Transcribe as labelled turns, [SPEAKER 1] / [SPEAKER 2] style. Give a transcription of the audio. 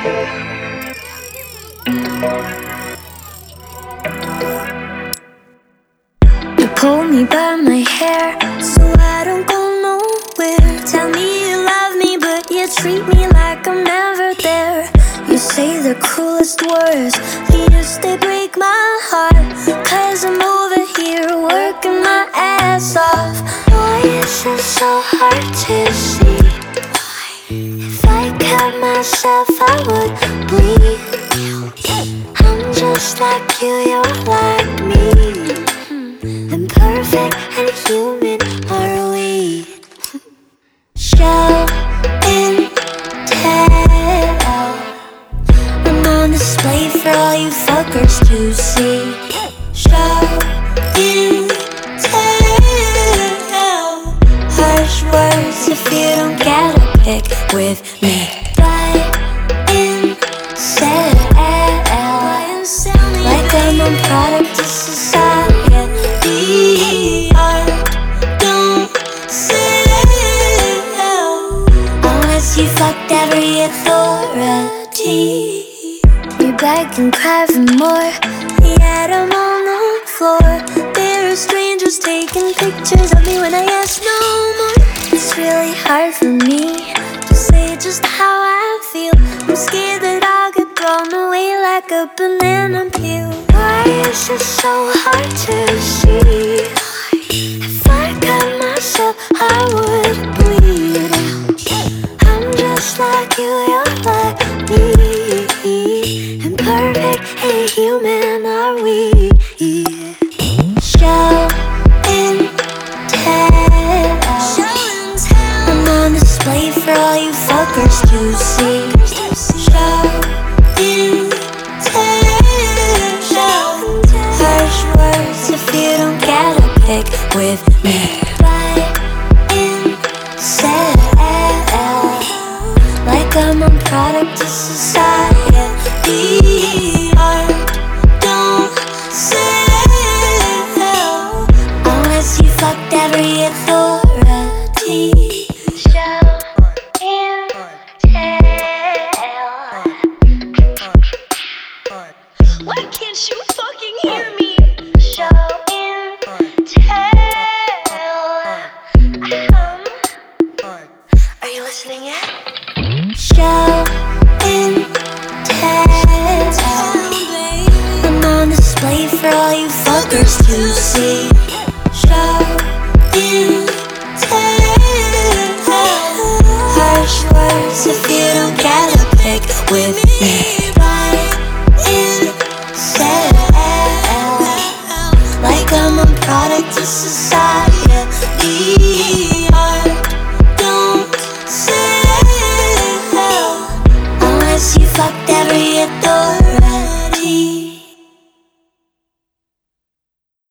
[SPEAKER 1] You pull me by my hair so I don't go nowhere. Tell me you love me, but you treat me like I'm never there. You say the cruelest words, yes, they break my heart. Cause I'm over here working my ass off. Why is it so hard to see? If I cut myself I would bleed. I'm just like you, you're like me. Imperfect and human are we. Show and tell, I'm on display for all you fuckers to see. Show and tell, harsh words if you don't get a pick with me. Buy and sell, like I'm a product of society. Don't sell unless you fucked every authority. You beg and cry for more, yet I'm on the floor. There are strangers taking pictures of me when I ask no more. It's really hard for me to say just how I feel. I'm scared that I'll get blown away like a banana peel. Why is it so hard to see? If I cut myself I would bleed out. I'm just like you, you're like me. Imperfect and human are we. Show and tell, I'm on display for all you fuckers to see. Show and tell, harsh words if you don't get a pick with me. Buy and sell, like I'm a product of society.